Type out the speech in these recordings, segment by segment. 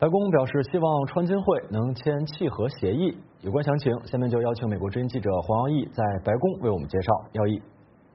白宫表示希望川金会能签契合协议。有关详情，下面就邀请美国之音记者黄耀毅在白宫为我们介绍。耀毅。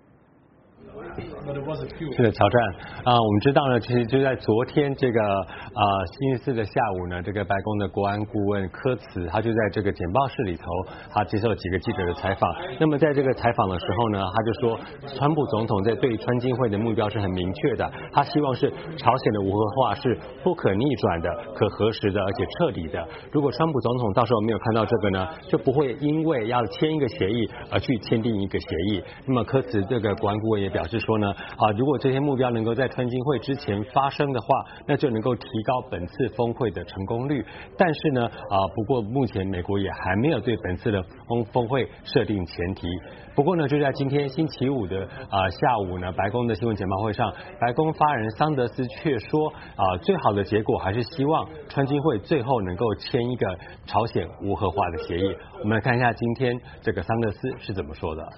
是的，乔战我们知道呢，其实就在昨天这个星期四的下午呢，这个白宫的国安顾问柯茨他就在这个简报室里头，他接受几个记者的采访。那么在这个采访的时候呢，他就说，川普总统在对川金会的目标是很明确的，他希望是朝鲜的无核化是不可逆转的、可核实的，而且彻底的。如果川普总统到时候没有看到这个呢，就不会因为要签一个协议而去签订一个协议。那么柯茨这个国安顾问也表示说呢，如果这些目标能够在川金会之前发生的话，那就能够提高本次峰会的成功率。但是呢，不过目前美国也还没有对本次的峰会设定前提。不过呢，就在今天星期五的下午呢，白宫的新闻简报会上，白宫发言人桑德斯却说，最好的结果还是希望川金会最后能够签一个朝鲜无核化的协议。我们来看一下今天这个桑德斯是怎么说的。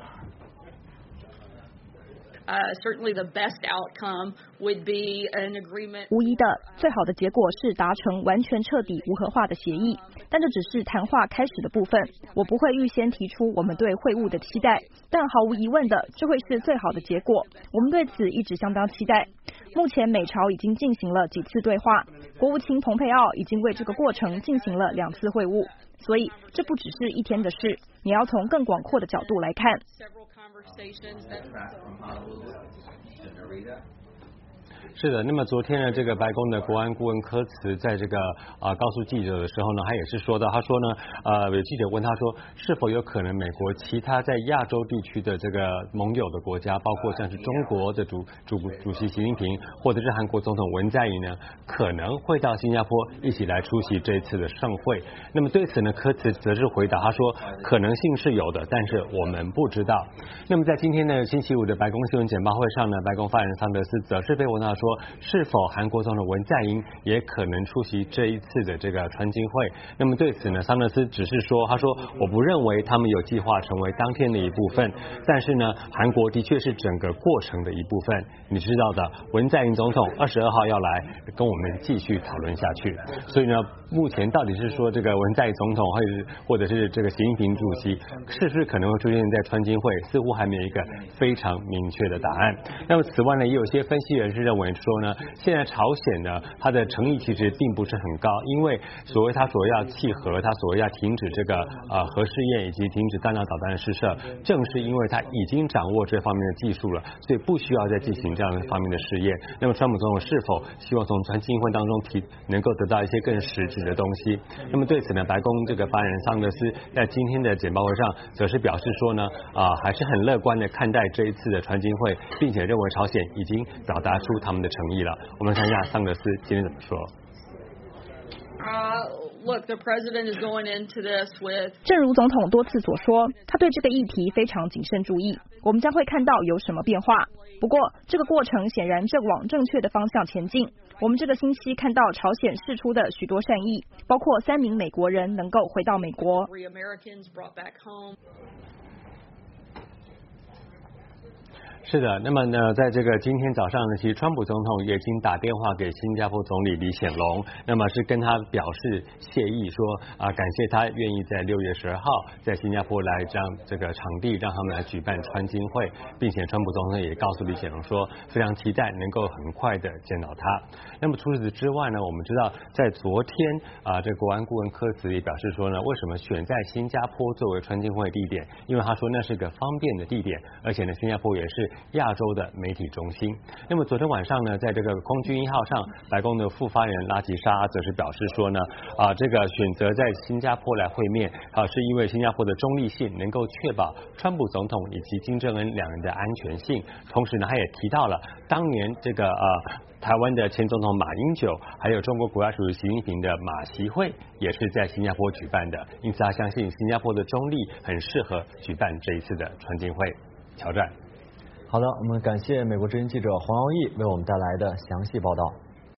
Certainly the best outcome would be an agreement. 无疑的，最好的结果是达成完全彻底无核化的协议，但这只是谈话开始的部分。我不会预先提出我们对会晤的期待，但毫无疑问的，这会是最好的结果。我们对此一直相当期待。目前美朝已经进行了几次对话，国务卿蓬佩奥已经为这个过程进行了2次会晤，所以这不只是一天的事，你要从更广阔的角度来看。 是的，那么昨天呢，这个白宫的国安顾问柯茨在这个告诉记者的时候呢，他也是说到，他说呢，有记者问他说，是否有可能美国其他在亚洲地区的这个盟友的国家，包括像是中国的主席习近平，或者是韩国总统文在寅呢，可能会到新加坡一起来出席这一次的盛会。那么对此呢，柯茨则是回答，他说可能性是有的，但是我们不知道。那么在今天的星期五的白宫新闻简报会上呢，白宫发言人桑德斯则是被问到说，是否韩国总统文在寅也可能出席这一次的这个川金会？那么对此呢，桑德斯只是说，他说我不认为他们有计划成为当天的一部分，但是呢，韩国的确是整个过程的一部分。你知道的，文在寅总统22号要来跟我们继续讨论下去。所以呢，目前到底是说这个文在寅总统或者是这个习近平主席是不是可能会出现在川金会，似乎还没有一个非常明确的答案。那么此外呢，也有些分析人士认为说呢，现在朝鲜呢，它的诚意其实并不是很高，因为它所要契合，它所谓要停止这个核试验以及停止弹道导弹的试射，正是因为它已经掌握这方面的技术了，所以不需要再进行这样的方面的试验。那么川普总统是否希望从川金会当中能够得到一些更实质的东西？那么对此呢，白宫这个发言人桑德斯在今天的简报会上则是表示说呢，还是很乐观的看待这一次的川金会，并且认为朝鲜已经表达出他们的诚意了。我们看一下桑德斯今天怎么说。 Look, the president is going into this with. 正如总统多次所说，他对这个议题非常谨慎注意。我们将会看到有什么变化。不过，这个过程显然正往正确的方向前进。我们这个星期看到朝鲜释出的许多善意，包括3名美国人能够回到美国。 是的，那么呢，在这个今天早上呢，其实川普总统也已经打电话给新加坡总理李显龙，那么是跟他表示谢意，说感谢他愿意在6月12号在新加坡来这个场地让他们来举办川金会，并且川普总统也告诉李显龙说，非常期待能够很快的见到他。那么除此之外呢，我们知道在昨天这国安顾问柯茨也表示说呢，为什么选在新加坡作为川金会地点？因为他说那是个方便的地点，而且呢，新加坡也是亚洲的媒体中心。那么昨天晚上呢，在这个空军1号上，白宫的副发言人拉吉沙则是表示说呢，这个选择在新加坡来会面，是因为新加坡的中立性能够确保川普总统以及金正恩两人的安全性。同时呢，他也提到了当年这个台湾的前总统马英九，还有中国国家主席习近平的马习会也是在新加坡举办的，因此他相信新加坡的中立很适合举办这一次的川金会。乔战。 好的，我们感谢美国之音记者黄耀毅为我们带来的详细报道。